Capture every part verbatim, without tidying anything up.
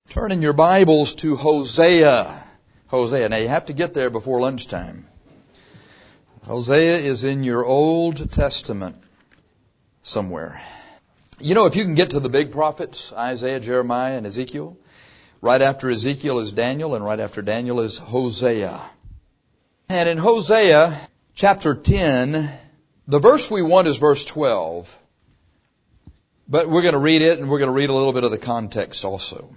Turn in your Bibles to Hosea. Hosea. Now you have to get there before lunchtime. Hosea is in your Old Testament somewhere. You know, if you can get to the big prophets, Isaiah, Jeremiah, and Ezekiel, right after Ezekiel is Daniel, and right after Daniel is Hosea. And in Hosea chapter ten, the verse we want is verse twelve. But we're going to read it, and we're going to read a little bit of the context also.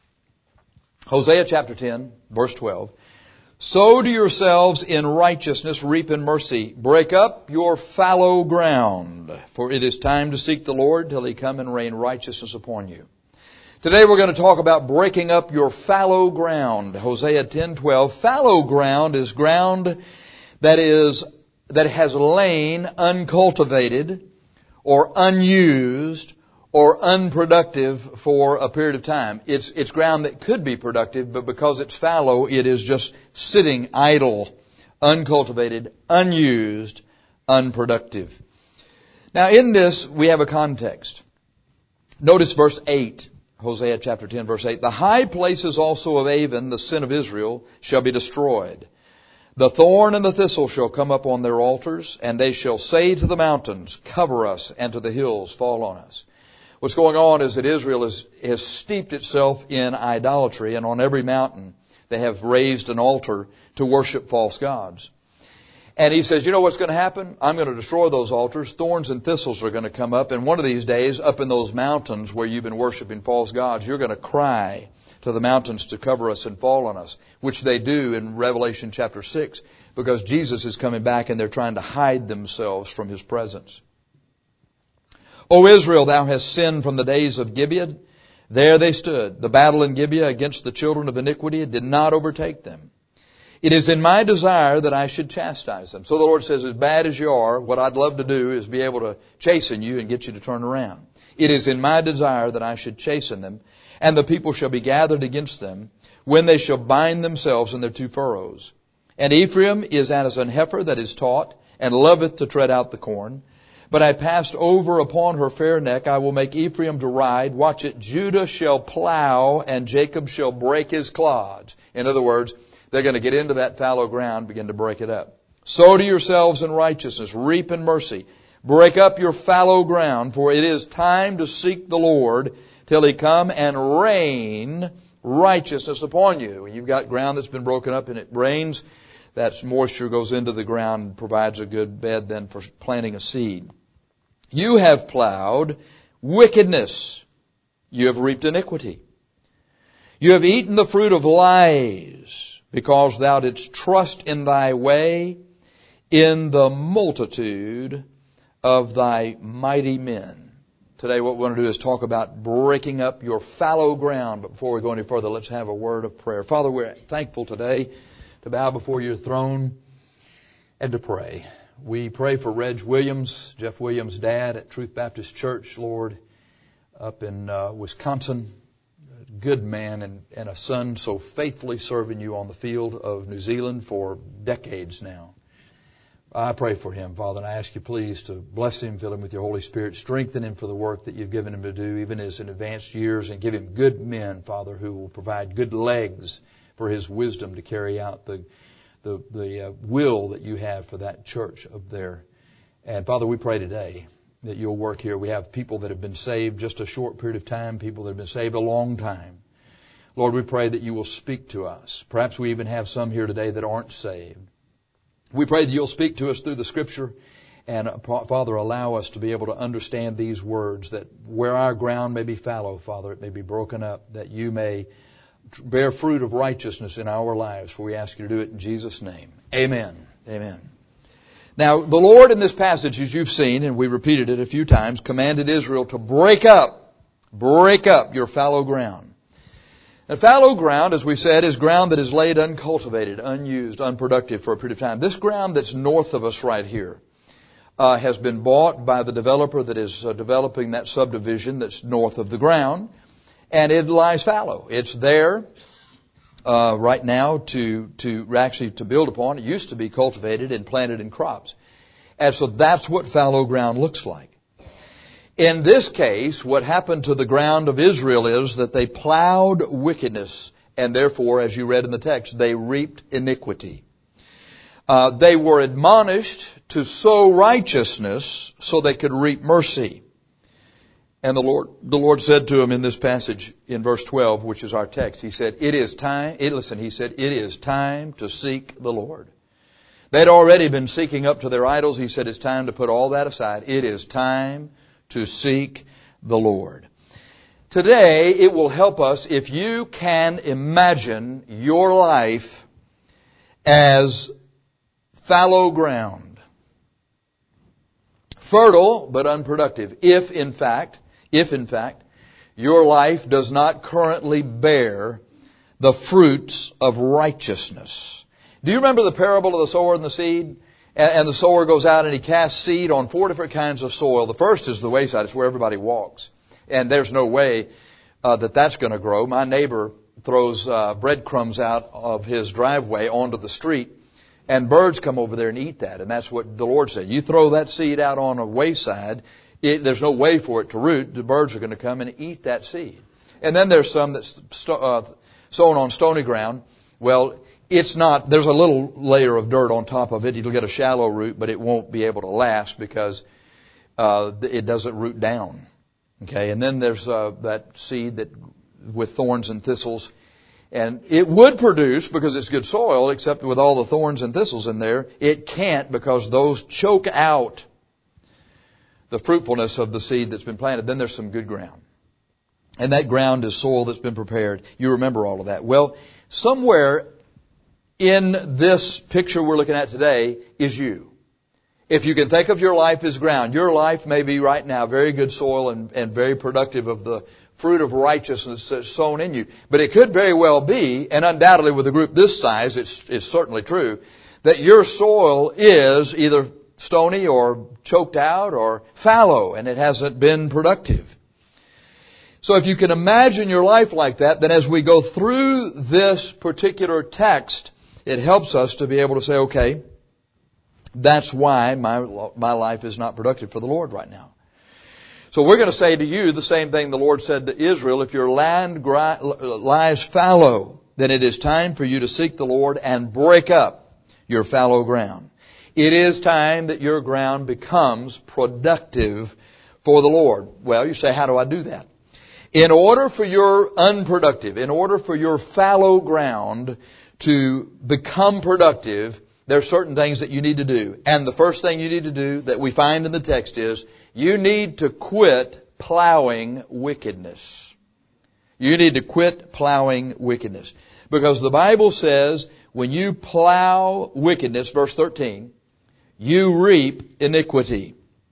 Hosea chapter ten, verse twelve. Sow to yourselves in righteousness, reap in mercy. Break up your fallow ground, for it is time to seek the Lord till He come and rain righteousness upon you. Today we're going to talk about breaking up your fallow ground. Hosea ten twelve. Fallow ground is ground that is that has lain uncultivated or unused or unproductive for a period of time. It's, it's ground that could be productive, but because it's fallow, it is just sitting idle, uncultivated, unused, unproductive. Now in this, we have a context. Notice verse eight, Hosea chapter ten, verse eight. The high places also of Avon, the sin of Israel, shall be destroyed. The thorn and the thistle shall come up on their altars, and they shall say to the mountains, cover us, and to the hills, fall on us. What's going on is that Israel has, has steeped itself in idolatry, and on every mountain they have raised an altar to worship false gods. And he says, you know what's going to happen? I'm going to destroy those altars. Thorns and thistles are going to come up, and one of these days, up in those mountains where you've been worshiping false gods, you're going to cry to the mountains to cover us and fall on us, which they do in Revelation chapter six, because Jesus is coming back and they're trying to hide themselves from His presence. O Israel, thou hast sinned from the days of Gibeah. There they stood. The battle in Gibeah against the children of iniquity did not overtake them. It is in my desire that I should chastise them. So the Lord says, as bad as you are, what I'd love to do is be able to chasten you and get you to turn around. It is in my desire that I should chasten them, and the people shall be gathered against them, when they shall bind themselves in their two furrows. And Ephraim is as an heifer that is taught, and loveth to tread out the corn. But I passed over upon her fair neck. I will make Ephraim to ride. Watch it. Judah shall plow, and Jacob shall break his clods. In other words, they're going to get into that fallow ground, begin to break it up. Sow to yourselves in righteousness, reap in mercy. Break up your fallow ground, for it is time to seek the Lord till He come and rain righteousness upon you. When you've got ground that's been broken up and it rains, that moisture goes into the ground and provides a good bed then for planting a seed. You have plowed wickedness. You have reaped iniquity. You have eaten the fruit of lies, because thou didst trust in thy way, in the multitude of thy mighty men. Today what we want to do is talk about breaking up your fallow ground. But before we go any further, let's have a word of prayer. Father, we're thankful today to bow before your throne and to pray. We pray for Reg Williams, Jeff Williams' dad at Truth Baptist Church, Lord, up in uh, Wisconsin. A good man and, and a son so faithfully serving you on the field of New Zealand for decades now. I pray for him, Father, and I ask you please to bless him, fill him with your Holy Spirit, strengthen him for the work that you've given him to do, even as in advanced years, and give him good men, Father, who will provide good legs for his wisdom to carry out the the, the uh, will that you have for that church up there. And Father, we pray today that you'll work here. We have people that have been saved just a short period of time, people that have been saved a long time. Lord, we pray that you will speak to us. Perhaps we even have some here today that aren't saved. We pray that you'll speak to us through the Scripture, and uh, Father, allow us to be able to understand these words, that where our ground may be fallow, Father, it may be broken up, that you may bear fruit of righteousness in our lives. For we ask you to do it in Jesus' name. Amen. Amen. Now, the Lord in this passage, as you've seen, and we repeated it a few times, commanded Israel to break up, break up your fallow ground. And fallow ground, as we said, is ground that is laid uncultivated, unused, unproductive for a period of time. This ground that's north of us right here uh, has been bought by the developer that is uh, developing that subdivision that's north of the ground. And it lies fallow. It's there uh, right now to to actually to build upon. It used to be cultivated and planted in crops. And so that's what fallow ground looks like. In this case, what happened to the ground of Israel is that they plowed wickedness, and therefore, as you read in the text, they reaped iniquity. Uh, they were admonished to sow righteousness so they could reap mercy. And the Lord, the Lord said to him in this passage in verse twelve, which is our text, He said, it is time, it, listen, He said, it is time to seek the Lord. They'd already been seeking up to their idols. He said, it's time to put all that aside. It is time to seek the Lord. Today, it will help us if you can imagine your life as fallow ground. Fertile, but unproductive. If, in fact, if, in fact, your life does not currently bear the fruits of righteousness. Do you remember the parable of the sower and the seed? And the sower goes out and he casts seed on four different kinds of soil. The first is the wayside. It's where everybody walks. And there's no way uh, that that's going to grow. My neighbor throws uh, breadcrumbs out of his driveway onto the street, and birds come over there and eat that. And that's what the Lord said. You throw that seed out on a wayside, it, there's no way for it to root. The birds are going to come and eat that seed. And then there's some that's st- uh, sown on stony ground. Well, it's not, there's a little layer of dirt on top of it. It'll get a shallow root, but it won't be able to last because uh, it doesn't root down. Okay, and then there's uh, that seed that with thorns and thistles. And it would produce because it's good soil, except with all the thorns and thistles in there, it can't because those choke out the fruitfulness of the seed that's been planted. Then there's some good ground. And that ground is soil that's been prepared. You remember all of that. Well, somewhere in this picture we're looking at today is you. If you can think of your life as ground, your life may be right now very good soil and, and very productive of the fruit of righteousness that's sown in you. But it could very well be, and undoubtedly with a group this size, it's, it's certainly true, that your soil is either stony or choked out or fallow, and it hasn't been productive. So if you can imagine your life like that, then as we go through this particular text, it helps us to be able to say, okay, that's why my my life is not productive for the Lord right now. So we're going to say to you the same thing the Lord said to Israel. If your land gri- lies fallow, then it is time for you to seek the Lord and break up your fallow ground. It is time that your ground becomes productive for the Lord. Well, you say, how do I do that? In order for your unproductive, in order for your fallow ground to become productive, there are certain things that you need to do. And the first thing you need to do that we find in the text is you need to quit plowing wickedness. You need to quit plowing wickedness. Because the Bible says when you plow wickedness, verse thirteen, you reap iniquity.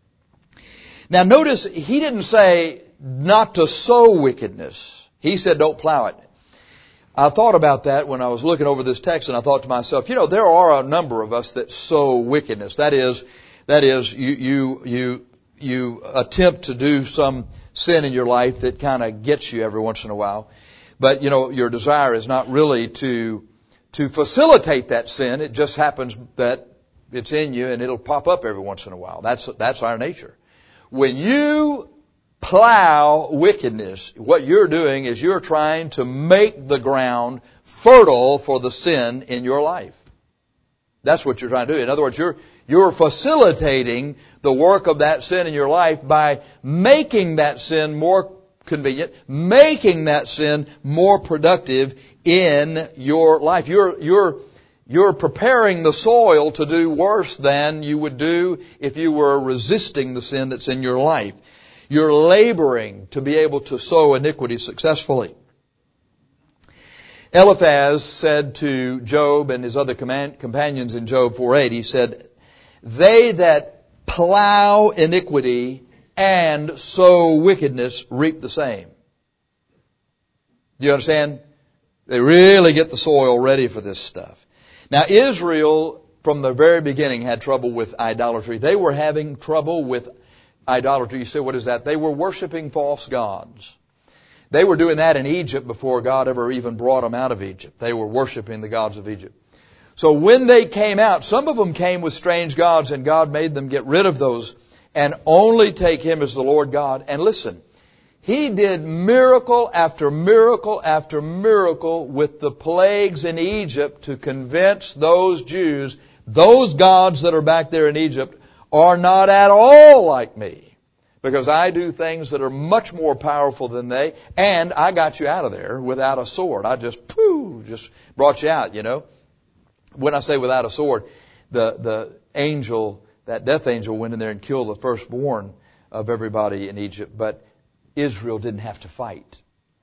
Now notice he didn't say not to sow wickedness. He said don't plow it. I thought about that when I was looking over this text, and I thought to myself, you know, there are a number of us that sow wickedness. That is, that is, you, you, you, you attempt to do some sin in your life that kind of gets you every once in a while. But, you know, your desire is not really to, to facilitate that sin. It just happens that it's in you and it'll pop up every once in a while. That's, that's our nature. When you plow wickedness, what you're doing is you're trying to make the ground fertile for the sin in your life. That's what you're trying to do. In other words, you're, you're facilitating the work of that sin in your life by making that sin more convenient, making that sin more productive in your life. You're, you're, you're preparing the soil to do worse than you would do if you were resisting the sin that's in your life. You're laboring to be able to sow iniquity successfully. Eliphaz said to Job and his other companions in Job four eight, he said, they that plow iniquity and sow wickedness reap the same. Do you understand? They really get the soil ready for this stuff. Now Israel, from the very beginning, had trouble with idolatry. They were having trouble with idolatry. You say, what is that? They were worshiping false gods. They were doing that in Egypt before God ever even brought them out of Egypt. They were worshiping the gods of Egypt. So when they came out, some of them came with strange gods, and God made them get rid of those and only take Him as the Lord God. And listen, He did miracle after miracle after miracle with the plagues in Egypt to convince those Jews, those gods that are back there in Egypt are not at all like me, because I do things that are much more powerful than they, and I got you out of there without a sword. I just, pooh, just brought you out, you know. When I say without a sword, the, the angel, that death angel went in there and killed the firstborn of everybody in Egypt, but Israel didn't have to fight.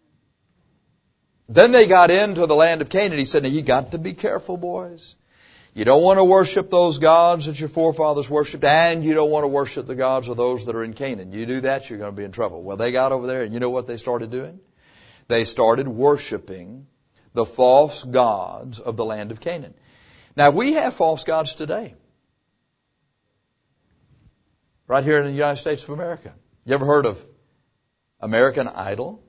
Then they got into the land of Canaan. He said, now you got to be careful, boys. You don't want to worship those gods that your forefathers worshipped, and you don't want to worship the gods of those that are in Canaan. You do that, you're going to be in trouble. Well, they got over there, and you know what they started doing? They started worshiping the false gods of the land of Canaan. Now, we have false gods today. Right here in the United States of America. You ever heard of American Idol?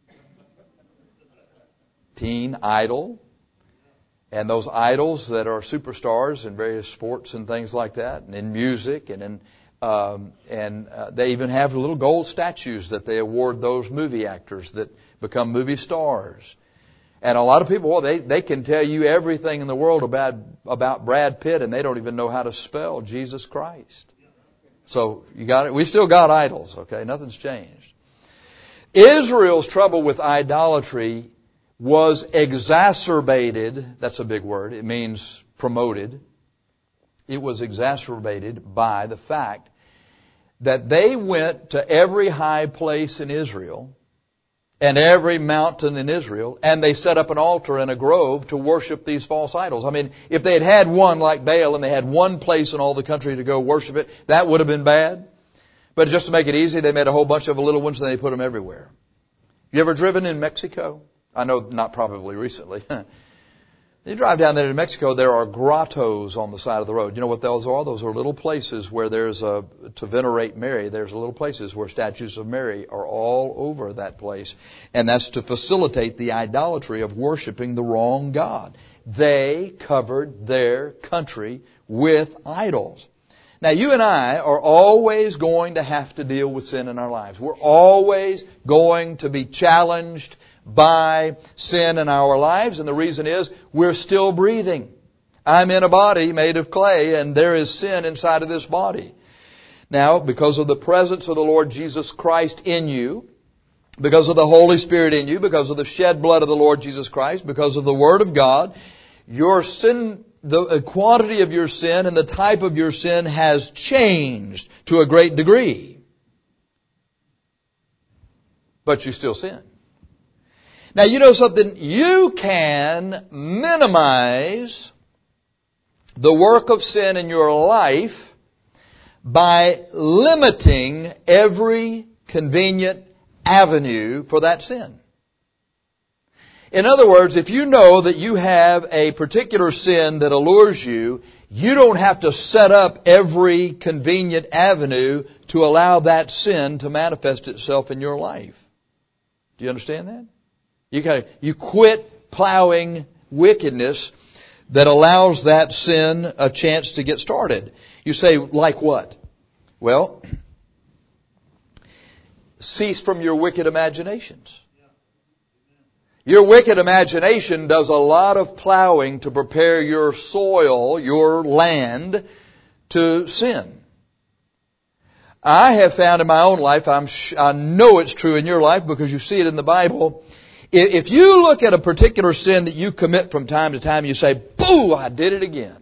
Teen Idol? And those idols that are superstars in various sports and things like that, and in music, and in um, and uh, they even have little gold statues that they award those movie actors that become movie stars. And a lot of people, well, they they can tell you everything in the world about about Brad Pitt, and they don't even know how to spell Jesus Christ. So you got it. We still got idols, okay? Nothing's changed. Israel's trouble with idolatry was exacerbated. That's a big word. It means promoted. It was exacerbated by the fact that they went to every high place in Israel and every mountain in Israel, and they set up an altar and a grove to worship these false idols. I mean, if they had had one like Baal and they had one place in all the country to go worship it, that would have been bad. But just to make it easy, they made a whole bunch of little ones and they put them everywhere. You ever driven in Mexico? I know not probably recently. You drive down there to Mexico, there are grottos on the side of the road. You know what those are? Those are little places where there's a, to venerate Mary, there's little places where statues of Mary are all over that place. And that's to facilitate the idolatry of worshiping the wrong God. They covered their country with idols. Now, you and I are always going to have to deal with sin in our lives. We're always going to be challenged by sin in our lives, and the reason is we're still breathing. I'm in a body made of clay, and there is sin inside of this body. Now, because of the presence of the Lord Jesus Christ in you, because of the Holy Spirit in you, because of the shed blood of the Lord Jesus Christ, because of the Word of God, your sin, the quantity of your sin and the type of your sin has changed to a great degree. But you still sin. Now, you know something? You can minimize the work of sin in your life by limiting every convenient avenue for that sin. In other words, if you know that you have a particular sin that allures you, you don't have to set up every convenient avenue to allow that sin to manifest itself in your life. Do you understand that? You kind of, you quit plowing wickedness that allows that sin a chance to get started. You say, like what? Well, cease from your wicked imaginations. Your wicked imagination does a lot of plowing to prepare your soil, your land, to sin. I have found in my own life, I'm, I know it's true in your life because you see it in the Bible. If you look at a particular sin that you commit from time to time, you say, boo, I did it again.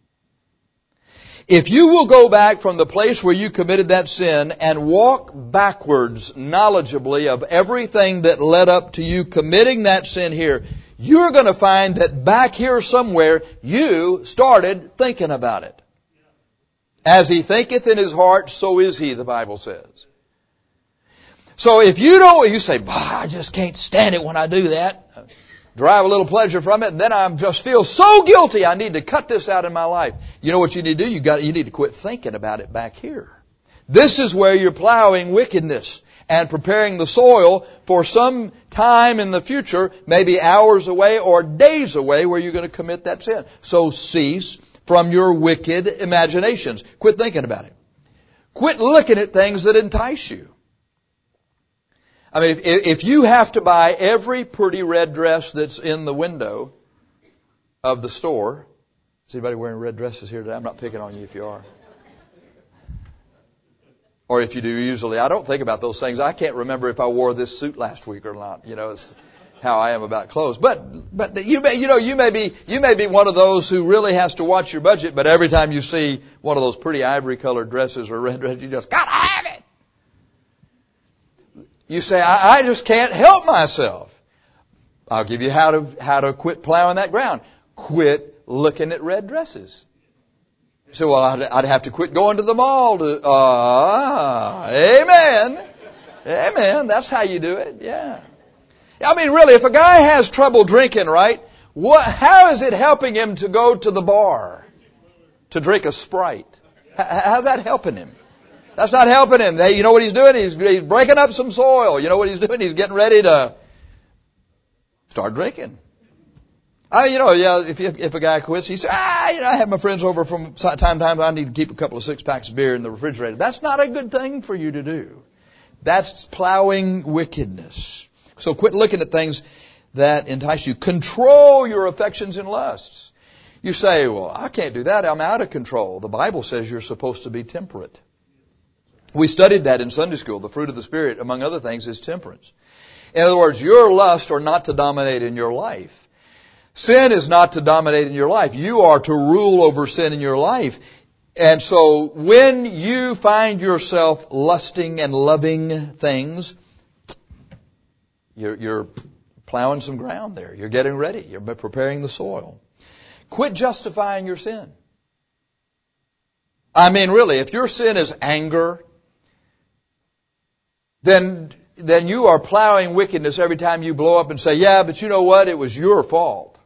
If you will go back from the place where you committed that sin and walk backwards knowledgeably of everything that led up to you committing that sin here, you're going to find that back here somewhere you started thinking about it. As he thinketh in his heart, so is he, the Bible says. So if you don't, you say, bah, I just can't stand it when I do that. Derive a little pleasure from it, and then I just feel so guilty. I need to cut this out in my life. You know what you need to do? You got, you need to quit thinking about it back here. This is where you're plowing wickedness and preparing the soil for some time in the future, maybe hours away or days away, where you're going to commit that sin. So cease from your wicked imaginations. Quit thinking about it. Quit looking at things that entice you. I mean, if, if you have to buy every pretty red dress that's in the window of the store, is anybody wearing red dresses here today? I'm not picking on you if you are. Or if you do, usually. I don't think about those things. I can't remember if I wore this suit last week or not. You know, it's how I am about clothes. But, but you may, you know, you may be, you may be one of those who really has to watch your budget, but every time you see one of those pretty ivory colored dresses or red dresses, you just gotta have it. You say, I, I just can't help myself. I'll give you how to, how to quit plowing that ground. Quit looking at red dresses. You say, well, I'd, I'd have to quit going to the mall to, ah, amen. Amen. That's how you do it. Yeah. I mean, really, if a guy has trouble drinking, right, what, how is it helping him to go to the bar to drink a Sprite? How, how's that helping him? That's not helping him. Hey, you know what he's doing? He's, he's breaking up some soil. You know what he's doing? He's getting ready to start drinking. I, you know, yeah, if, if, if a guy quits, he says, ah, you know, I have my friends over from time to time. I need to keep a couple of six packs of beer in the refrigerator. That's not a good thing for you to do. That's plowing wickedness. So quit looking at things that entice you. Control your affections and lusts. You say, well, I can't do that. I'm out of control. The Bible says you're supposed to be temperate. We studied that in Sunday school. The fruit of the Spirit, among other things, is temperance. In other words, your lusts are not to dominate in your life. Sin is not to dominate in your life. You are to rule over sin in your life. And so when you find yourself lusting and loving things, you're, you're plowing some ground there. You're getting ready. You're preparing the soil. Quit justifying your sin. I mean, really, if your sin is anger, then then you are plowing wickedness every time you blow up and say, yeah, but you know what? It was your fault.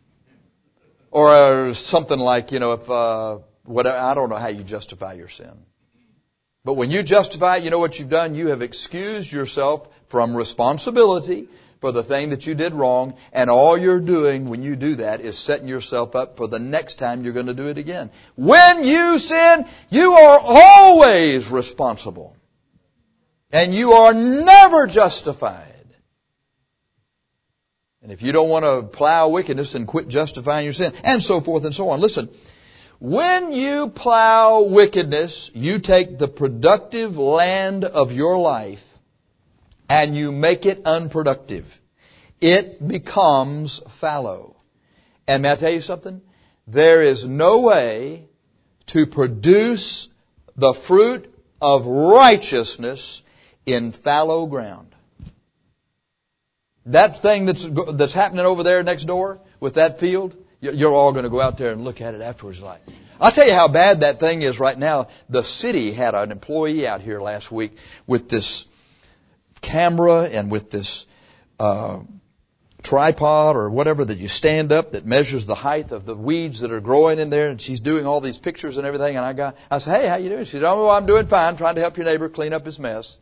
Or something like, you know, if, uh, whatever, I don't know how you justify your sin. But when you justify it, you know what you've done? You have excused yourself from responsibility for the thing that you did wrong. And all you're doing when you do that is setting yourself up for the next time you're going to do it again. When you sin, you are always responsible. And you are never justified. And if you don't want to plow wickedness, then quit justifying your sin, and so forth and so on. Listen, when you plow wickedness, you take the productive land of your life and you make it unproductive. It becomes fallow. And may I tell you something? There is no way to produce the fruit of righteousness in fallow ground. That thing that's that's happening over there next door with that field, you're all going to go out there and look at it afterwards like, I'll tell you how bad that thing is right now. The city had an employee out here last week with this camera and with this uh, tripod or whatever that you stand up that measures the height of the weeds that are growing in there. And she's doing all these pictures and everything. And I got, I said, hey, how you doing? She said, oh, I'm doing fine, trying to help your neighbor clean up his mess.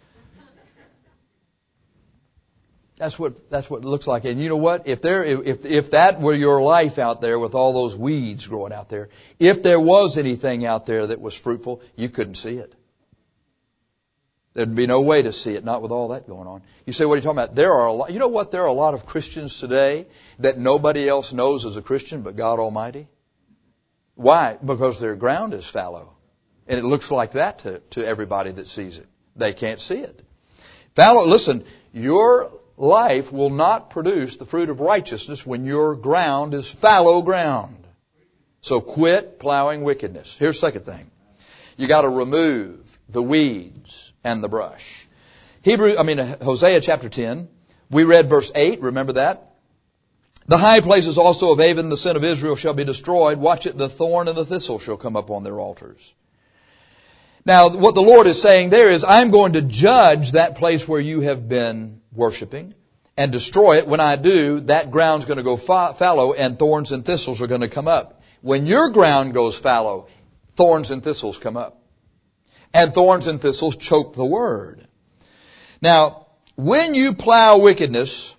That's what that's what it looks like. And you know what? If there if if that were your life out there with all those weeds growing out there, if there was anything out there that was fruitful, you couldn't see it. There'd be no way to see it, not with all that going on. You say, what are you talking about? There are a lot, you know what? There are a lot of Christians today that nobody else knows as a Christian but God Almighty. Why? Because their ground is fallow. And it looks like that to, to everybody that sees it. They can't see it. Fallow, listen, your life will not produce the fruit of righteousness when your ground is fallow ground. So quit plowing wickedness. Here's the second thing. You got to remove the weeds and the brush. Hebrew, I mean, Hosea chapter ten. We read verse eight. Remember that? The high places also of Avon, the sin of Israel, shall be destroyed. Watch it, the thorn and the thistle shall come up on their altars. Now, what the Lord is saying there is, I'm going to judge that place where you have been worshiping and destroy it. When I do, that ground's going to go fa- fallow and thorns and thistles are going to come up. When your ground goes fallow, thorns and thistles come up. And thorns and thistles choke the word. Now, when you plow wickedness,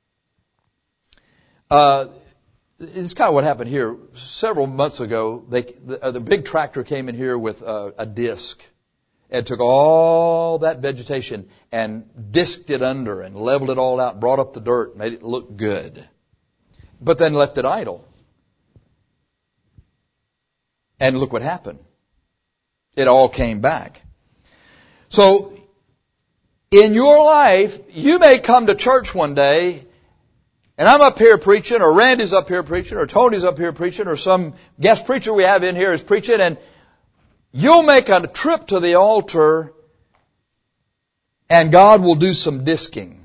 uh, it's kind of what happened here. Several months ago, they, the, uh, the big tractor came in here with uh, a disc. and took all that vegetation and disked it under and leveled it all out, brought up the dirt, made it look good, but then left it idle. And look what happened. It all came back. So, in your life, you may come to church one day, and I'm up here preaching, or Randy's up here preaching, or Tony's up here preaching, or some guest preacher we have in here is preaching, and you'll make a trip to the altar, and God will do some disking.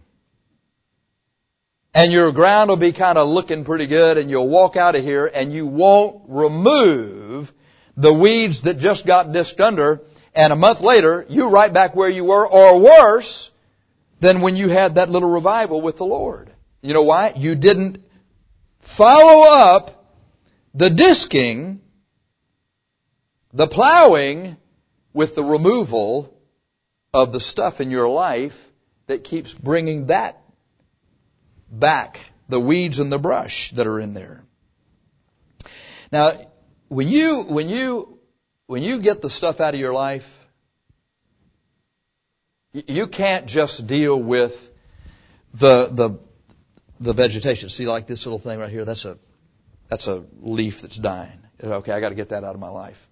And your ground will be kind of looking pretty good, and you'll walk out of here, and you won't remove the weeds that just got disked under, and a month later, you're right back where you were, or worse than when you had that little revival with the Lord. You know why? You didn't follow up the disking, the plowing, with the removal of the stuff in your life that keeps bringing that back, the weeds and the brush that are in there. Now, when you, when you, when you get the stuff out of your life, you can't just deal with the, the, the vegetation. See, like this little thing right here, that's a, that's a leaf that's dying. Okay, I got to get that out of my life.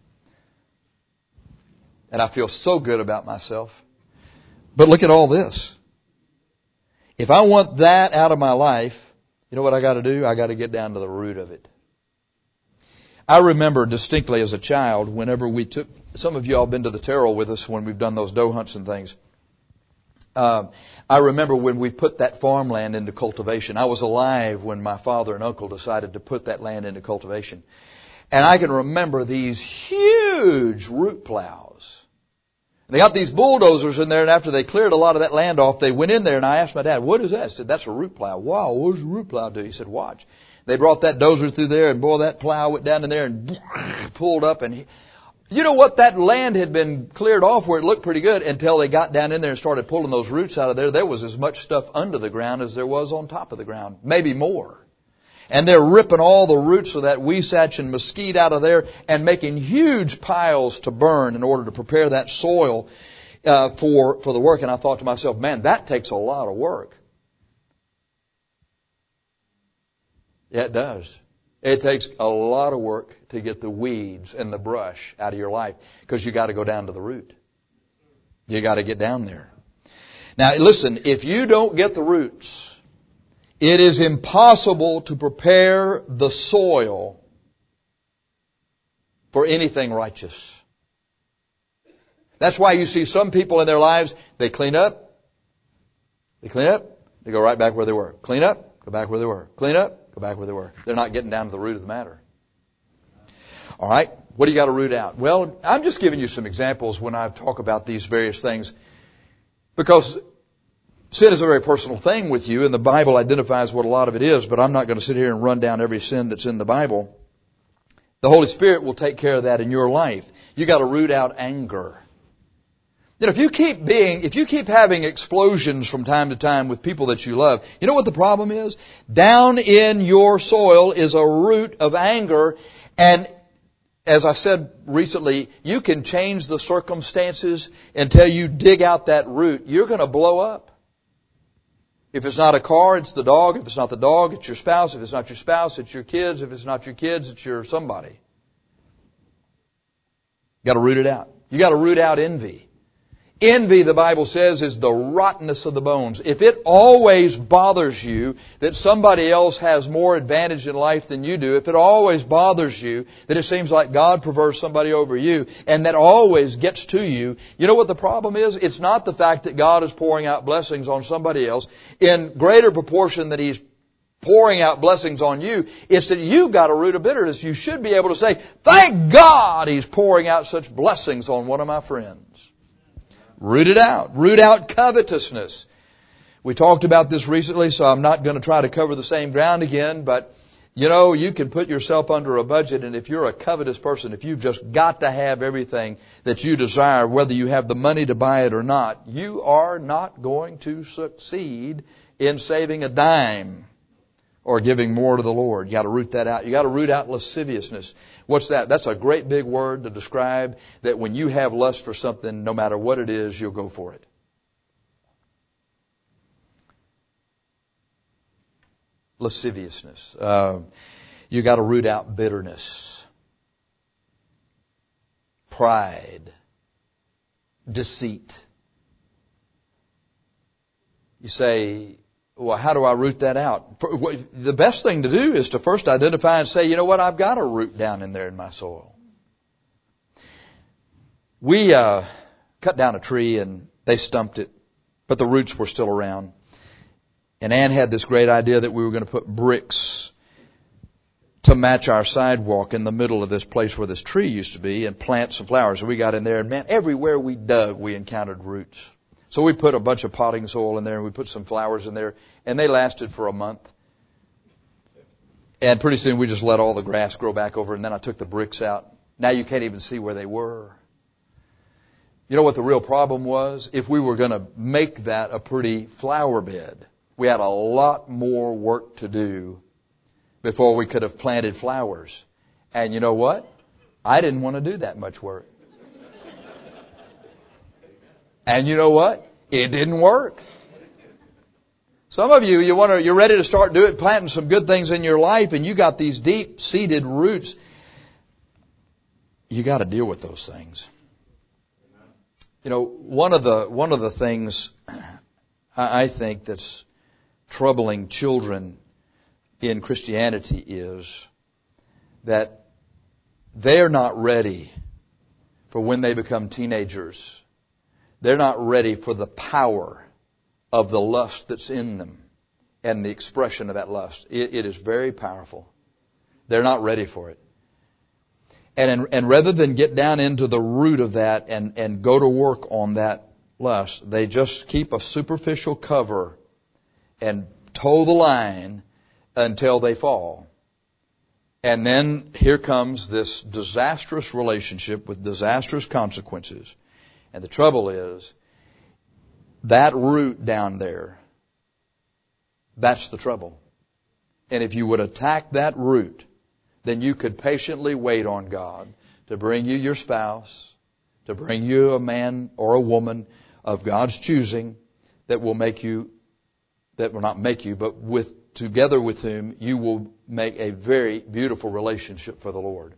And I feel so good about myself. But look at all this. If I want that out of my life, you know what I got to do? I got to get down to the root of it. I remember distinctly as a child, whenever we took, some of you all been to the Terrell with us when we've done those doe hunts and things. Uh, I remember when we put that farmland into cultivation. I was alive when my father and uncle decided to put that land into cultivation. And I can remember these huge root plows. And they got these bulldozers in there, and after they cleared a lot of that land off, they went in there, and I asked my dad, what is that? I said, that's a root plow. Wow, what does a root plow do? He said, watch. They brought that dozer through there, and boy, that plow went down in there and pulled up. And he, you know what? That land had been cleared off where it looked pretty good until they got down in there and started pulling those roots out of there. There was as much stuff under the ground as there was on top of the ground, maybe more. And they're ripping all the roots of that weesach and mesquite out of there and making huge piles to burn in order to prepare that soil uh, for for the work. And I thought to myself, man, that takes a lot of work. Yeah, it does. It takes a lot of work to get the weeds and the brush out of your life because you got to go down to the root. You got to get down there. Now, listen, if you don't get the roots, it is impossible to prepare the soil for anything righteous. That's why you see some people in their lives, they clean up, they clean up, they go right back where they were. Clean up, go back where they were. Clean up, go back where they were. They're not getting down to the root of the matter. All right, what do you got to root out? Well, I'm just giving you some examples when I talk about these various things because sin is a very personal thing with you, and the Bible identifies what a lot of it is, but I'm not going to sit here and run down every sin that's in the Bible. The Holy Spirit will take care of that in your life. You got to root out anger. You know, if you keep being, if you keep having explosions from time to time with people that you love, you know what the problem is? Down in your soil is a root of anger, and as I said recently, you can change the circumstances until you dig out that root. You're going to blow up. If it's not a car, it's the dog. If it's not the dog, it's your spouse. If it's not your spouse, it's your kids. If it's not your kids, it's your somebody. You got to root it out. You got to root out envy. Envy, the Bible says, is the rottenness of the bones. If it always bothers you that somebody else has more advantage in life than you do, if it always bothers you that it seems like God prefers somebody over you, and that always gets to you, you know what the problem is? It's not the fact that God is pouring out blessings on somebody else in greater proportion that He's pouring out blessings on you. It's that you've got a root of bitterness. You should be able to say, thank God He's pouring out such blessings on one of my friends. Root it out. Root out covetousness. We talked about this recently, so I'm not going to try to cover the same ground again, but you know, you can put yourself under a budget, and if you're a covetous person, if you've just got to have everything that you desire, whether you have the money to buy it or not, you are not going to succeed in saving a dime or giving more to the Lord. You got to root that out. You got to root out lasciviousness. What's that? That's a great big word to describe that when you have lust for something, no matter what it is, you'll go for it. Lasciviousness. Uh, you got to root out bitterness, pride, deceit. You say, well, how do I root that out? The best thing to do is to first identify and say, you know what, I've got a root down in there in my soil. We uh, cut down a tree and they stumped it, but the roots were still around. And Ann had this great idea that we were going to put bricks to match our sidewalk in the middle of this place where this tree used to be and plant some flowers. So we got in there and man, everywhere we dug, we encountered roots. So we put a bunch of potting soil in there and we put some flowers in there and they lasted for a month. And pretty soon we just let all the grass grow back over and then I took the bricks out. Now you can't even see where they were. You know what the real problem was? If we were going to make that a pretty flower bed, we had a lot more work to do before we could have planted flowers. And you know what? I didn't want to do that much work. And you know what? It didn't work. Some of you, you want to, you're ready to start doing, planting some good things in your life, and you got these deep-seated roots. You got to deal with those things. You know, one of the one of the things I think that's troubling children in Christianity is that they're not ready for when they become teenagers. They're not ready for the power of the lust that's in them and the expression of that lust. It, it is very powerful. They're not ready for it. And, and rather than get down into the root of that and, and go to work on that lust, they just keep a superficial cover and toe the line until they fall. And then here comes this disastrous relationship with disastrous consequences. And the trouble is, that root down there, that's the trouble. And if you would attack that root, then you could patiently wait on God to bring you your spouse, to bring you a man or a woman of God's choosing that will make you, that will not make you, but with, together with whom you will make a very beautiful relationship for the Lord.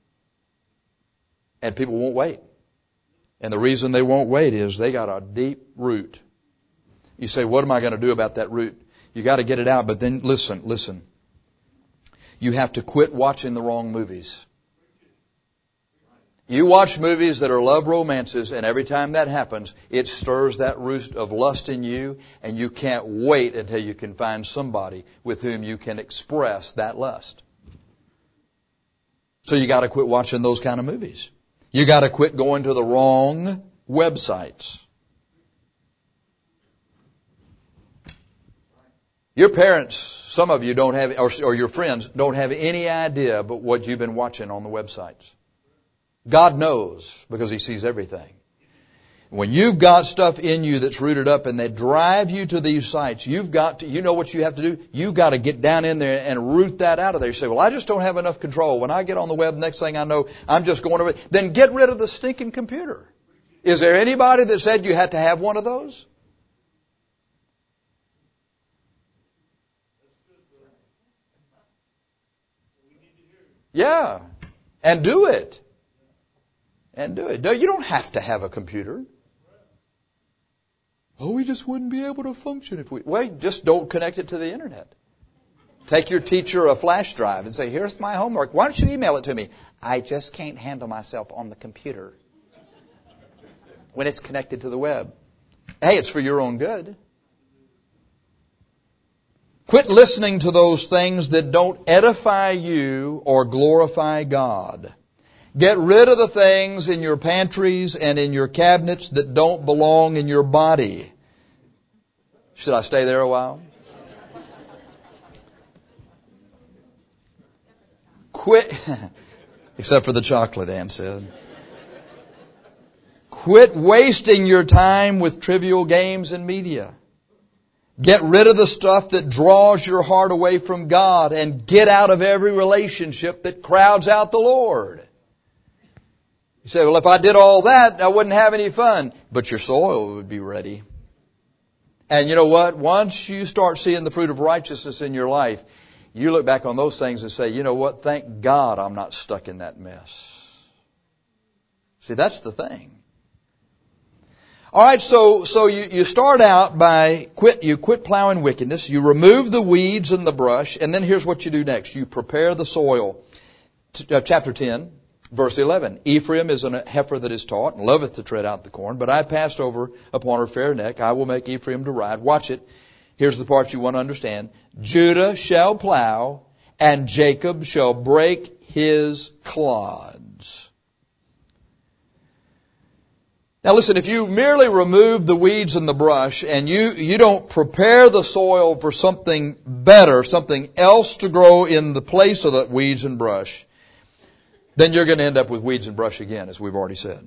And people won't wait. And the reason they won't wait is they got a deep root. You say, what am I going to do about that root? You got to get it out, but then listen, listen. You have to quit watching the wrong movies. You watch movies that are love romances, and every time that happens, it stirs that root of lust in you, and you can't wait until you can find somebody with whom you can express that lust. So you got to quit watching those kind of movies. You got to quit going to the wrong websites. Your parents, some of you don't have, or, or your friends don't have any idea but what you've been watching on the websites. God knows because He sees everything. When you've got stuff in you that's rooted up and they drive you to these sites, you've got to, you know what you have to do? You've got to get down in there and root that out of there. You say, well, I just don't have enough control. When I get on the web, next thing I know, I'm just going over it. Then get rid of the stinking computer. Is there anybody that said you had to have one of those? Yeah. And do it. And do it. No, you don't have to have a computer. Oh, we just wouldn't be able to function if we... Well, just don't connect it to the internet. Take your teacher a flash drive and say, here's my homework. Why don't you email it to me? I just can't handle myself on the computer when it's connected to the web. Hey, it's for your own good. Quit listening to those things that don't edify you or glorify God. Get rid of the things in your pantries and in your cabinets that don't belong in your body. Should I stay there a while? Quit, except for the chocolate, Ann said. Quit wasting your time with trivial games and media. Get rid of the stuff that draws your heart away from God and get out of every relationship that crowds out the Lord. You say, well, if I did all that, I wouldn't have any fun. But your soil would be ready. And you know what? Once you start seeing the fruit of righteousness in your life, you look back on those things and say, you know what? Thank God I'm not stuck in that mess. See, that's the thing. All right, so so you, you start out by quit you quit plowing wickedness, you remove the weeds and the brush, and then here's what you do next. You prepare the soil. T- uh, chapter ten, verse eleven. Ephraim is a heifer that is taught and loveth to tread out the corn, but I passed over upon her fair neck. I will make Ephraim to ride. Watch it. Here's the part you want to understand. Judah shall plow, and Jacob shall break his clods. Now listen, if you merely remove the weeds and the brush and you, you don't prepare the soil for something better, something else to grow in the place of that weeds and brush, then you're going to end up with weeds and brush again, as we've already said.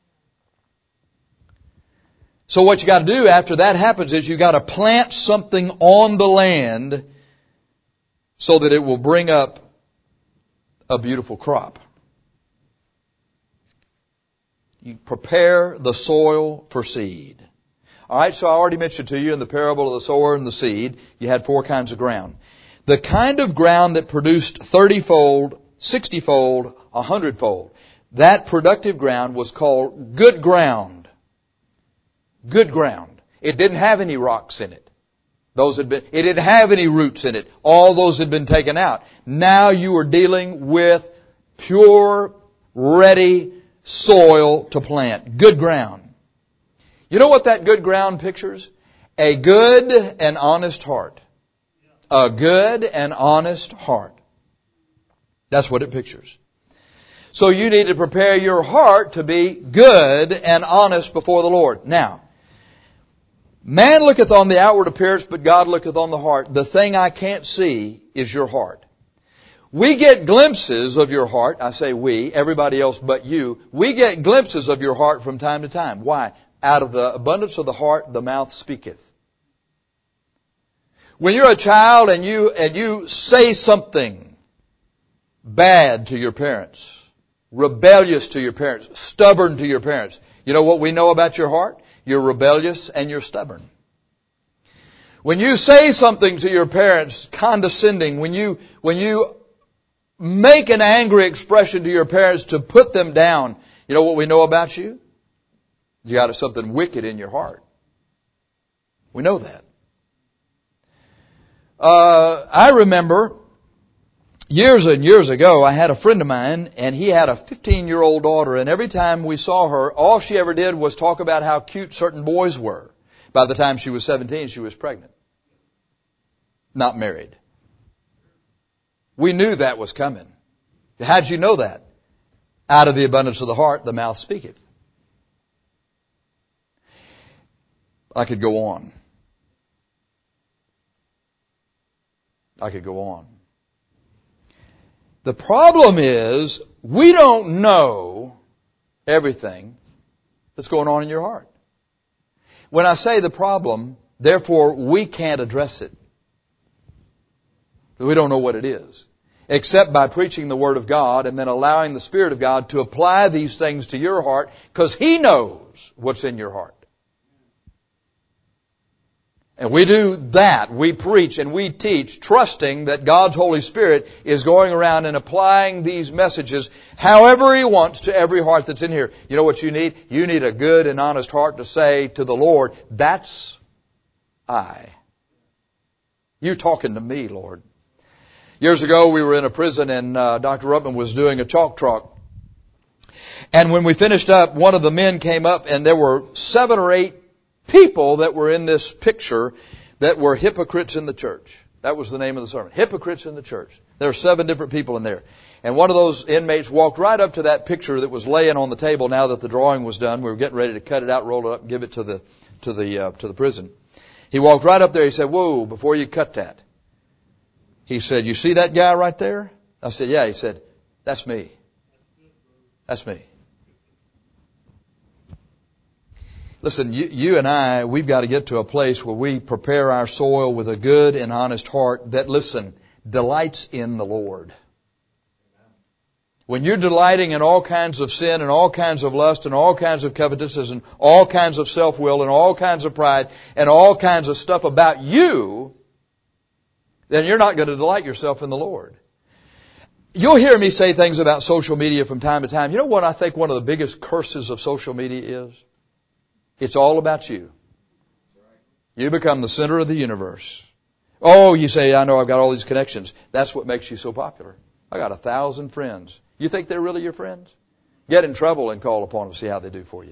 So what you got to do after that happens is you got to plant something on the land so that it will bring up a beautiful crop. You prepare the soil for seed. All right, so I already mentioned to you in the parable of the sower and the seed, you had four kinds of ground. The kind of ground that produced thirty-fold, sixty-fold, a hundred-fold, that productive ground was called good ground. Good ground. It didn't have any rocks in it. Those had been, it didn't have any roots in it. All those had been taken out. Now you are dealing with pure, ready soil to plant. Good ground. You know what that good ground pictures? A good and honest heart. A good and honest heart. That's what it pictures. So you need to prepare your heart to be good and honest before the Lord. Now, man looketh on the outward appearance, but God looketh on the heart. The thing I can't see is your heart. We get glimpses of your heart. I say we, everybody else but you. We get glimpses of your heart from time to time. Why? Out of the abundance of the heart, the mouth speaketh. When you're a child and you, and you say something bad to your parents, rebellious to your parents, stubborn to your parents, you know what we know about your heart? You're rebellious and you're stubborn. When you say something to your parents, condescending, when you, when you make an angry expression to your parents to put them down, you know what we know about you? You got something wicked in your heart. We know that. Uh, I remember years and years ago, I had a friend of mine, and he had a fifteen-year-old daughter, and every time we saw her, all she ever did was talk about how cute certain boys were. By the time she was seventeen, she was pregnant. Not married. We knew that was coming. How'd you know that? Out of the abundance of the heart, the mouth speaketh. I could go on. I could go on. The problem is, we don't know everything that's going on in your heart. When I say the problem, therefore we can't address it. We don't know what it is. Except by preaching the Word of God and then allowing the Spirit of God to apply these things to your heart, because He knows what's in your heart. And we do that. We preach and we teach, trusting that God's Holy Spirit is going around and applying these messages however He wants to every heart that's in here. You know what you need? You need a good and honest heart to say to the Lord, that's I. You're talking to me, Lord. Years ago, we were in a prison, and uh, Doctor Ruppman was doing a chalk talk. And when we finished up, one of the men came up, and there were seven or eight people that were in this picture that were hypocrites in the church. That was the name of the sermon. Hypocrites in the church. There were seven different people in there. And one of those inmates walked right up to that picture that was laying on the table now that the drawing was done. We were getting ready to cut it out, roll it up, and give it to the to the uh, to the prison. He walked right up there. He said, "Whoa, before you cut that." He said, "You see that guy right there?" I said, "Yeah." He said, "That's me. That's me." Listen, you, you and I, we've got to get to a place where we prepare our soil with a good and honest heart that, listen, delights in the Lord. When you're delighting in all kinds of sin and all kinds of lust and all kinds of covetousness and all kinds of self-will and all kinds of pride and all kinds of stuff about you, then you're not going to delight yourself in the Lord. You'll hear me say things about social media from time to time. You know what I think one of the biggest curses of social media is? It's all about you. You become the center of the universe. Oh, you say, I know I've got all these connections. That's what makes you so popular. I got a thousand friends. You think they're really your friends? Get in trouble and call upon them, see how they do for you.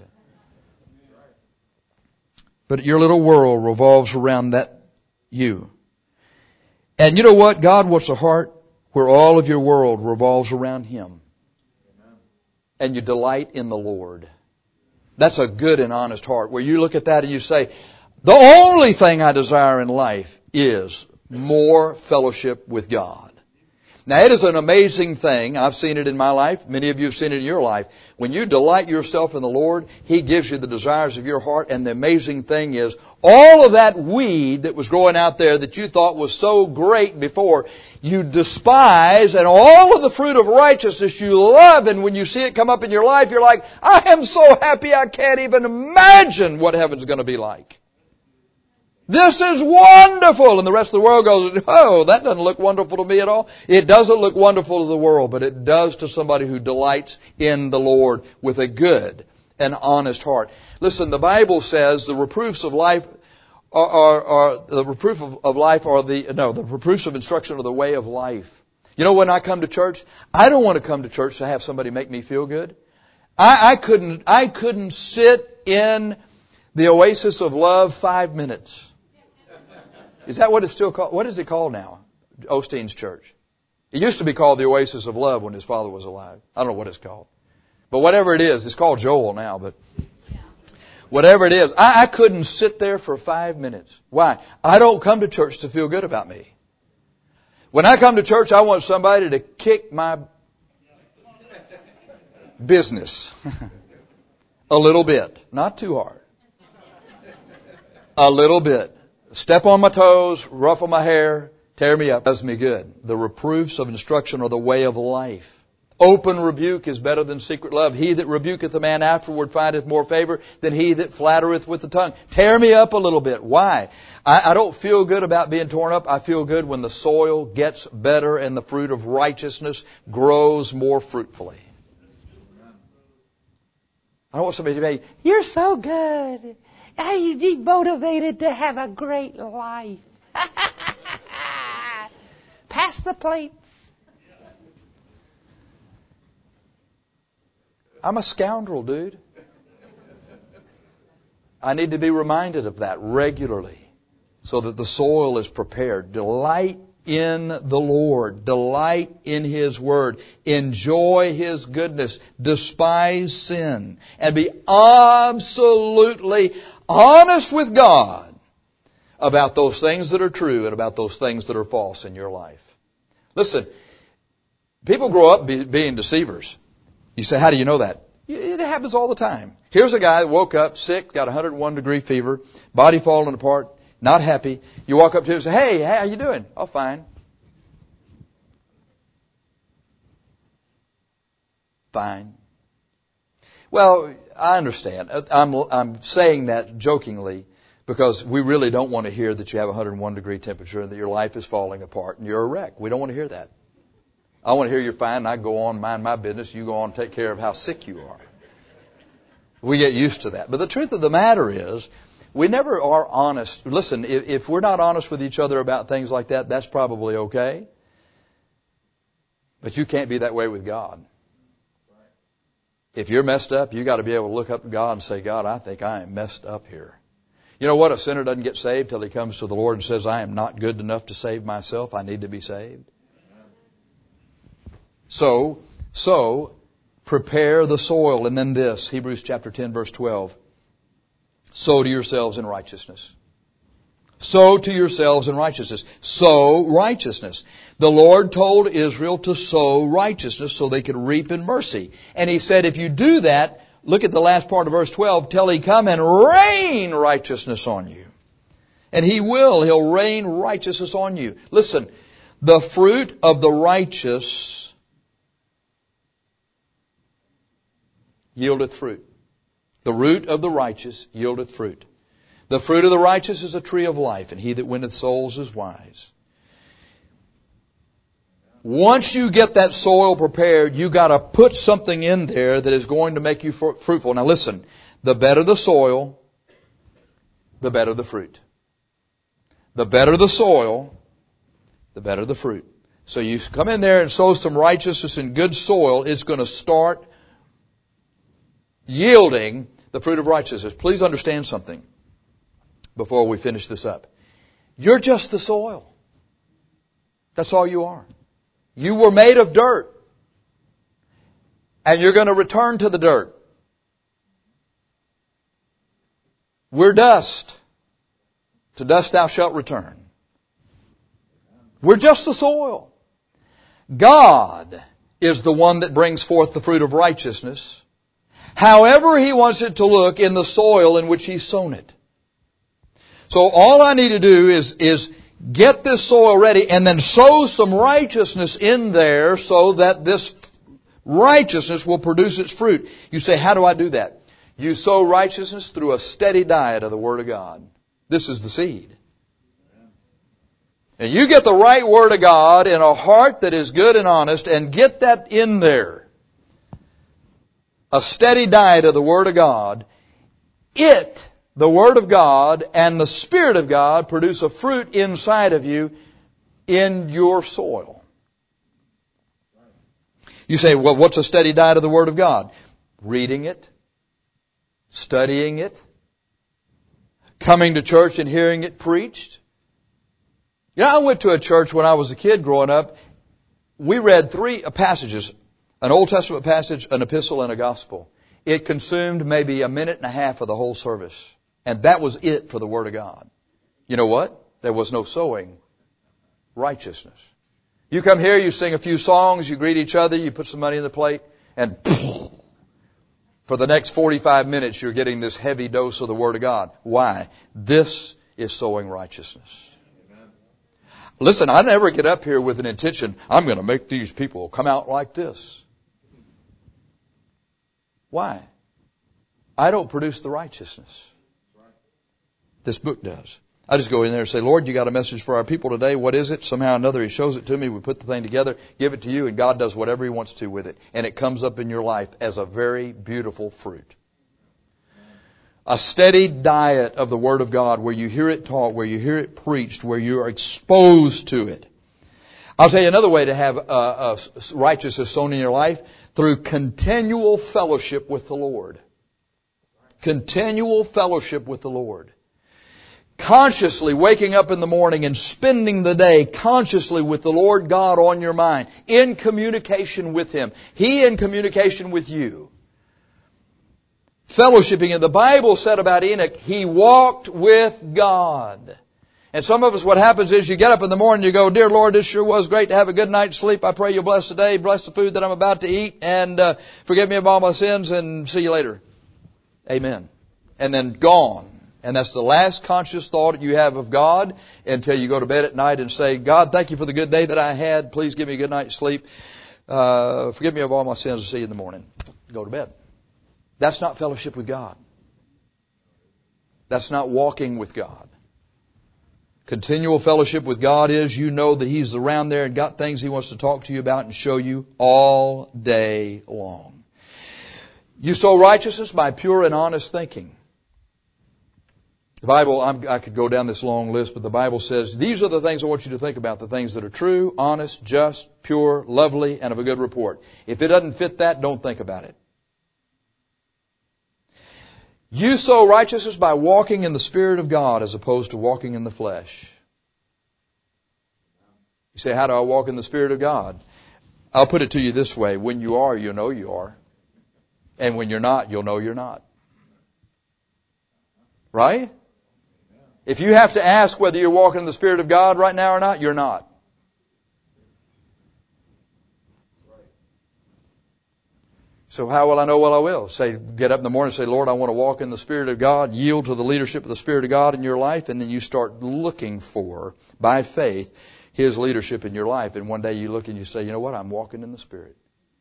But your little world revolves around that you. And you know what? God wants a heart where all of your world revolves around Him. And you delight in the Lord. That's a good and honest heart where you look at that and you say, the only thing I desire in life is more fellowship with God. Now, it is an amazing thing. I've seen it in my life. Many of you have seen it in your life. When you delight yourself in the Lord, He gives you the desires of your heart. And the amazing thing is, all of that weed that was growing out there that you thought was so great before, you despise, and all of the fruit of righteousness you love. And when you see it come up in your life, you're like, I am so happy I can't even imagine what heaven's going to be like. This is wonderful. And the rest of the world goes, oh, that doesn't look wonderful to me at all. It doesn't look wonderful to the world, but it does to somebody who delights in the Lord with a good and honest heart. Listen, the Bible says the reproofs of life are, are, are the reproof of, of life are the, no, the reproofs of instruction are the way of life. You know, when I come to church, I don't want to come to church to have somebody make me feel good. I, I couldn't, I couldn't sit in the oasis of love five minutes. Is that what it's still called? What is it called now? Osteen's church. It used to be called the Oasis of Love when his father was alive. I don't know what it's called. But whatever it is, it's called Joel now, but whatever it is, I, I couldn't sit there for five minutes. Why? I don't come to church to feel good about me. When I come to church, I want somebody to kick my business a little bit. Not too hard. A little bit. Step on my toes, ruffle my hair, tear me up, does me good. The reproofs of instruction are the way of life. Open rebuke is better than secret love. He that rebuketh a man afterward findeth more favor than he that flattereth with the tongue. Tear me up a little bit. Why? I, I don't feel good about being torn up. I feel good when the soil gets better and the fruit of righteousness grows more fruitfully. I don't want somebody to say, you're so good. Are you demotivated to have a great life? Pass the plates. I'm a scoundrel, dude. I need to be reminded of that regularly so that the soil is prepared. Delight in the Lord. Delight in His Word. Enjoy His goodness. Despise sin. And be absolutely honest with God about those things that are true and about those things that are false in your life. Listen, people grow up be, being deceivers. You say, how do you know that? It happens all the time. Here's a guy that woke up sick, got one hundred one degree fever, body falling apart, not happy. You walk up to him and say, hey, how you doing? Oh, fine. Fine. Well, I understand. I'm, I'm saying that jokingly because we really don't want to hear that you have a one hundred one degree temperature and that your life is falling apart and you're a wreck. We don't want to hear that. I want to hear you're fine and I go on, mind my business. You go on and take care of how sick you are. We get used to that. But the truth of the matter is, we never are honest. Listen, if, if we're not honest with each other about things like that, that's probably okay. But you can't be that way with God. If you're messed up, you got to be able to look up to God and say, God, I think I am messed up here. You know what? A sinner doesn't get saved till he comes to the Lord and says, I am not good enough to save myself. I need to be saved. So, so, prepare the soil. And then this, Hebrews chapter ten, verse twelve. Sow to yourselves in righteousness. Sow to yourselves in righteousness. Sow righteousness. The Lord told Israel to sow righteousness so they could reap in mercy. And He said, if you do that, look at the last part of verse twelve, till He come and rain righteousness on you. And He will. He'll rain righteousness on you. Listen, the fruit of the righteous yieldeth fruit. The root of the righteous yieldeth fruit. The fruit of the righteous is a tree of life, and he that winneth souls is wise. Once you get that soil prepared, you got to put something in there that is going to make you fruitful. Now listen, the better the soil, the better the fruit. The better the soil, the better the fruit. So you come in there and sow some righteousness in good soil, it's going to start yielding the fruit of righteousness. Please understand something before we finish this up. You're just the soil. That's all you are. You were made of dirt. And you're going to return to the dirt. We're dust. To dust thou shalt return. We're just the soil. God is the one that brings forth the fruit of righteousness, however He wants it to look in the soil in which He's sown it. So all I need to do is, is get this soil ready and then sow some righteousness in there so that this righteousness will produce its fruit. You say, how do I do that? You sow righteousness through a steady diet of the Word of God. This is the seed. And you get the right Word of God in a heart that is good and honest and get that in there. A steady diet of the Word of God. It, the Word of God and the Spirit of God produce a fruit inside of you in your soil. You say, well, what's a steady diet of the Word of God? Reading it, studying it, coming to church and hearing it preached. You know, I went to a church when I was a kid growing up. We read three passages, an Old Testament passage, an epistle, and a gospel. It consumed maybe a minute and a half of the whole service. And that was it for the Word of God. You know what? There was no sowing righteousness. You come here, you sing a few songs, you greet each other, you put some money in the plate, and for the next forty-five minutes you're getting this heavy dose of the Word of God. Why? This is sowing righteousness. Listen, I never get up here with an intention, I'm going to make these people come out like this. Why? I don't produce the righteousness. This book does. I just go in there and say, Lord, you got a message for our people today. What is it? Somehow or another He shows it to me. We put the thing together, give it to you, and God does whatever He wants to with it. And it comes up in your life as a very beautiful fruit. A steady diet of the Word of God where you hear it taught, where you hear it preached, where you are exposed to it. I'll tell you another way to have uh, uh, righteousness sown in your life, through continual fellowship with the Lord. Continual fellowship with the Lord. Consciously waking up in the morning and spending the day consciously with the Lord God on your mind, in communication with Him. He in communication with you. Fellowshipping. And the Bible said about Enoch, he walked with God. And some of us, what happens is you get up in the morning and you go, Dear Lord, this sure was great to have a good night's sleep. I pray You'll bless the day, bless the food that I'm about to eat, and uh, forgive me of all my sins, and see you later. Amen. And then gone. And that's the last conscious thought you have of God until you go to bed at night and say, God, thank You for the good day that I had. Please give me a good night's sleep. Uh, forgive me of all my sins, and see You in the morning. Go to bed. That's not fellowship with God. That's not walking with God. Continual fellowship with God is you know that He's around there and got things He wants to talk to you about and show you all day long. You sow righteousness by pure and honest thinking. The Bible, I'm, I could go down this long list, but the Bible says, these are the things I want you to think about, the things that are true, honest, just, pure, lovely, and of a good report. If it doesn't fit that, don't think about it. You sow righteousness by walking in the Spirit of God as opposed to walking in the flesh. You say, how do I walk in the Spirit of God? I'll put it to you this way. When you are, you'll know you are. And when you're not, you'll know you're not. Right? If you have to ask whether you're walking in the Spirit of God right now or not, you're not. So how will I know? Well, I will. Say, get up in the morning and say, Lord, I want to walk in the Spirit of God, yield to the leadership of the Spirit of God in your life, and then you start looking for, by faith, His leadership in your life. And one day you look and you say, you know what? I'm walking in the Spirit.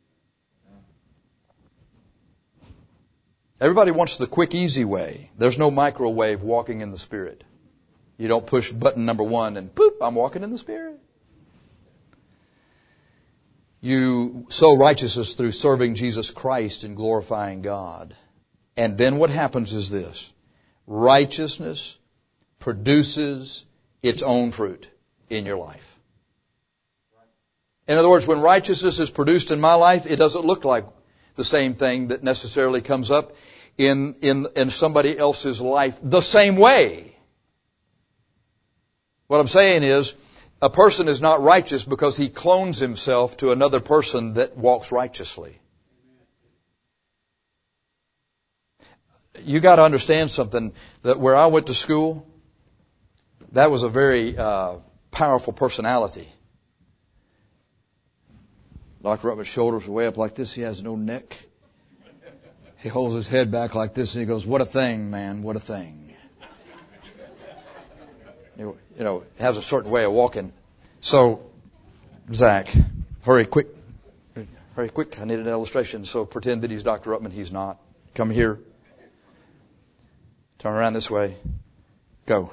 Everybody wants the quick, easy way. There's no microwave walking in the Spirit. You don't push button number one and boop, I'm walking in the Spirit. You sow righteousness through serving Jesus Christ and glorifying God. And then what happens is this. Righteousness produces its own fruit in your life. In other words, when righteousness is produced in my life, it doesn't look like the same thing that necessarily comes up in, in, in somebody else's life the same way. What I'm saying is, a person is not righteous because he clones himself to another person that walks righteously. You got to understand something, that where I went to school, that was a very uh, powerful personality. Doctor Ruttman's shoulders are way up like this. He has no neck. He holds his head back like this and he goes, what a thing, man, what a thing. You know, has a certain way of walking. So, Zach, hurry quick. Hurry quick. I need an illustration. So pretend that he's Doctor Ruttman. He's not. Come here. Turn around this way. Go.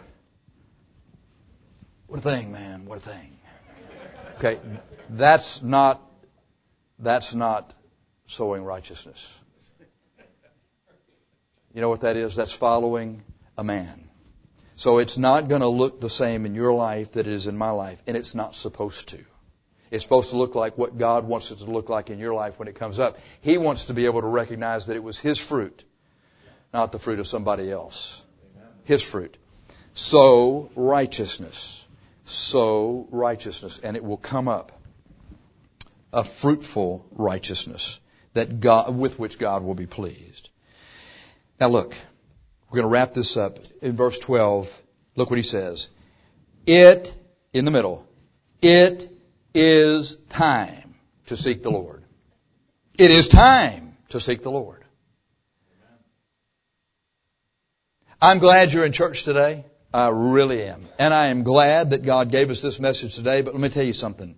What a thing, man. What a thing. Okay. That's not, that's not sowing righteousness. You know what that is? That's following a man. So it's not going to look the same in your life that it is in my life, and it's not supposed to. It's supposed to look like what God wants it to look like in your life when it comes up. He wants to be able to recognize that it was His fruit, not the fruit of somebody else. His fruit. Sow righteousness. Sow righteousness, and it will come up. A fruitful righteousness that God, with which God will be pleased. Now look. We're going to wrap this up in verse twelve. Look what he says. It, in the middle, it is time to seek the Lord. It is time to seek the Lord. I'm glad you're in church today. I really am. And I am glad that God gave us this message today. But let me tell you something.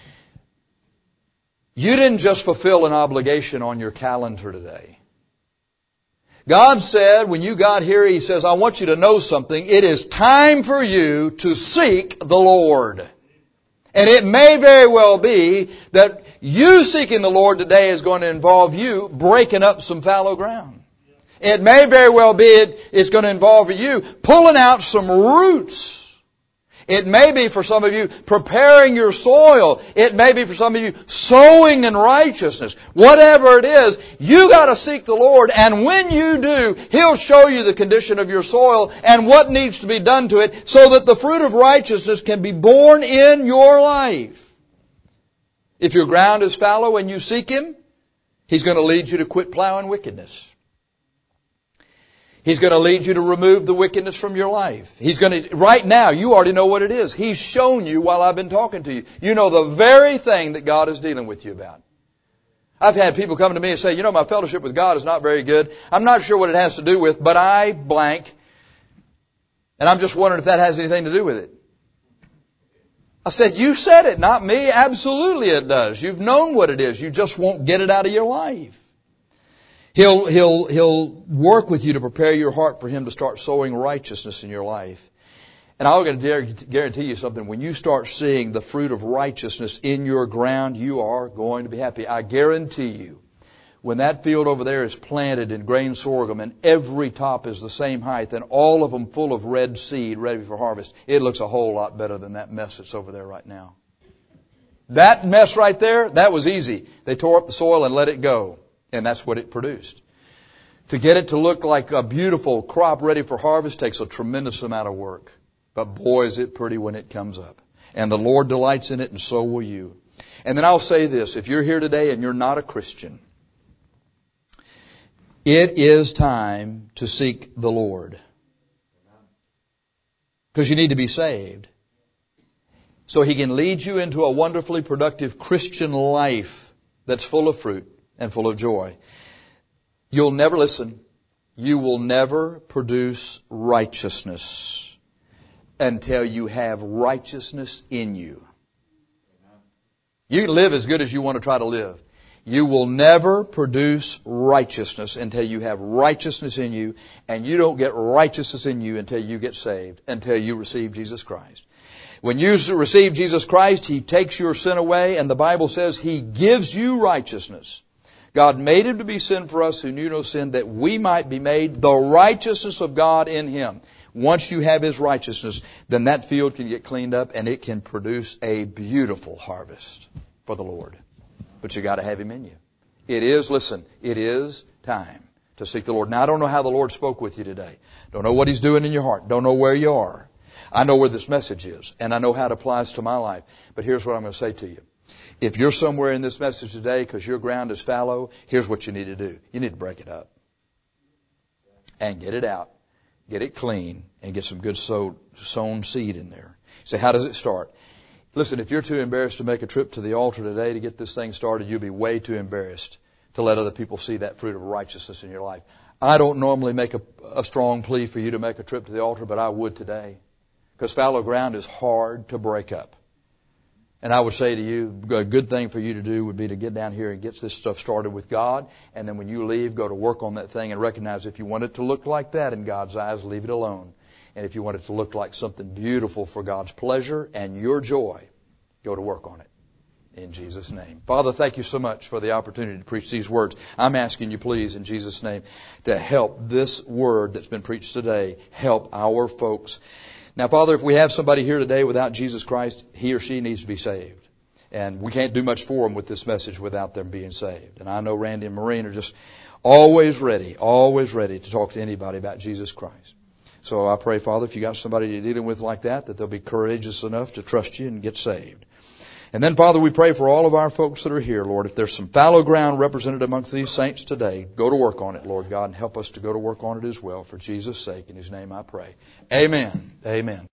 You didn't just fulfill an obligation on your calendar today. God said, when you got here, He says, I want you to know something. It is time for you to seek the Lord. And it may very well be that you seeking the Lord today is going to involve you breaking up some fallow ground. It may very well be it, it's going to involve you pulling out some roots. It may be for some of you preparing your soil. It may be for some of you sowing in righteousness. Whatever it is, you got to seek the Lord. And when you do, He'll show you the condition of your soil and what needs to be done to it so that the fruit of righteousness can be born in your life. If your ground is fallow and you seek Him, He's going to lead you to quit plowing wickedness. He's going to lead you to remove the wickedness from your life. He's going to, right now, you already know what it is. He's shown you while I've been talking to you. You know the very thing that God is dealing with you about. I've had people come to me and say, you know, my fellowship with God is not very good. I'm not sure what it has to do with, but I blank. And I'm just wondering if that has anything to do with it. I said, you said it, not me. Absolutely it does. You've known what it is. You just won't get it out of your life. He'll, he'll, he'll work with you to prepare your heart for Him to start sowing righteousness in your life. And I'm going to guarantee you something. When you start seeing the fruit of righteousness in your ground, you are going to be happy. I guarantee you, when that field over there is planted in grain sorghum and every top is the same height and all of them full of red seed ready for harvest, it looks a whole lot better than that mess that's over there right now. That mess right there, that was easy. They tore up the soil and let it go. And that's what it produced. To get it to look like a beautiful crop ready for harvest takes a tremendous amount of work. But boy, is it pretty when it comes up. And the Lord delights in it, and so will you. And then I'll say this. If you're here today and you're not a Christian, it is time to seek the Lord. Because you need to be saved. So He can lead you into a wonderfully productive Christian life that's full of fruit. and full of joy. You'll never, listen, you will never produce righteousness until you have righteousness in you. You can live as good as you want to try to live. You will never produce righteousness until you have righteousness in you, and you don't get righteousness in you until you get saved, until you receive Jesus Christ. When you receive Jesus Christ, He takes your sin away, and the Bible says He gives you righteousness. God made Him to be sin for us who knew no sin, that we might be made the righteousness of God in Him. Once you have His righteousness, then that field can get cleaned up and it can produce a beautiful harvest for the Lord. But you got to have Him in you. It is, listen, it is time to seek the Lord. Now, I don't know how the Lord spoke with you today. Don't know what He's doing in your heart. Don't know where you are. I know where this message is, and I know how it applies to my life. But here's what I'm going to say to you. If you're somewhere in this message today because your ground is fallow, here's what you need to do. You need to break it up and get it out. Get it clean and get some good sow, sown seed in there. So how does it start? Listen, if you're too embarrassed to make a trip to the altar today to get this thing started, you'll be way too embarrassed to let other people see that fruit of righteousness in your life. I don't normally make a, a strong plea for you to make a trip to the altar, but I would today. Because fallow ground is hard to break up. And I would say to you, a good thing for you to do would be to get down here and get this stuff started with God. And then when you leave, go to work on that thing and recognize if you want it to look like that in God's eyes, leave it alone. And if you want it to look like something beautiful for God's pleasure and your joy, go to work on it. In Jesus' name. Father, thank you so much for the opportunity to preach these words. I'm asking you, please, in Jesus' name, to help this word that's been preached today, help our folks. Now, Father, if we have somebody here today without Jesus Christ, he or she needs to be saved. And we can't do much for them with this message without them being saved. And I know Randy and Maureen are just always ready, always ready to talk to anybody about Jesus Christ. So I pray, Father, if you got somebody you're dealing with like that, that they'll be courageous enough to trust you and get saved. And then, Father, we pray for all of our folks that are here, Lord. If there's some fallow ground represented amongst these saints today, go to work on it, Lord God, and help us to go to work on it as well for Jesus' sake. In His name I pray. Amen. Amen.